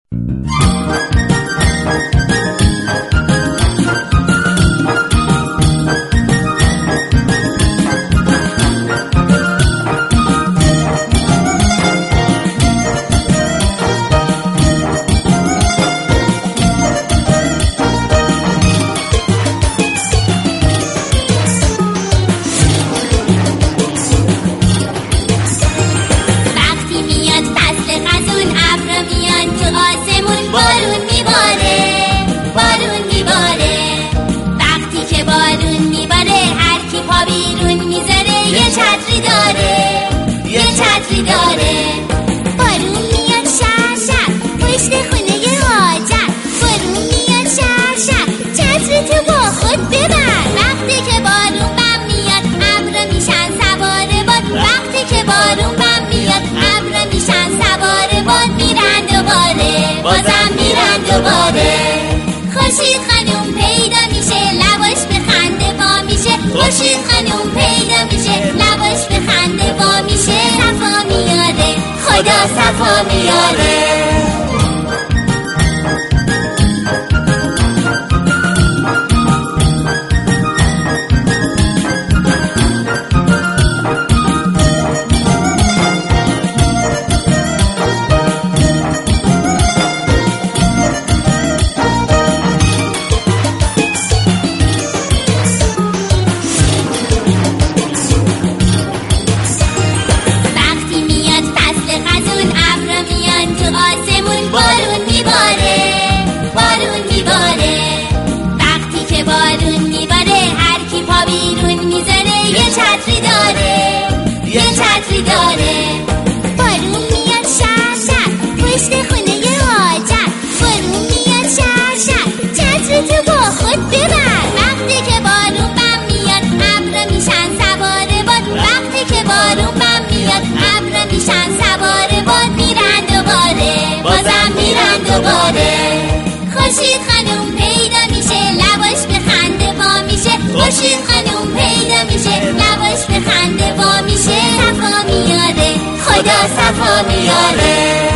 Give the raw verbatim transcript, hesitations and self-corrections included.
خورشید خانوم پیدا میشه لباش به خنده وا میشه خورشید خانوم پیدا میشه لباش به خنده وا میشه صفا میاره خدا صفا میاره خورشید خانوم پیدا میشه لباش به خنده وا میشه خورشید خانوم پیدا میشه لباش به خنده وا میشه صفا میاره خدا صفا میاره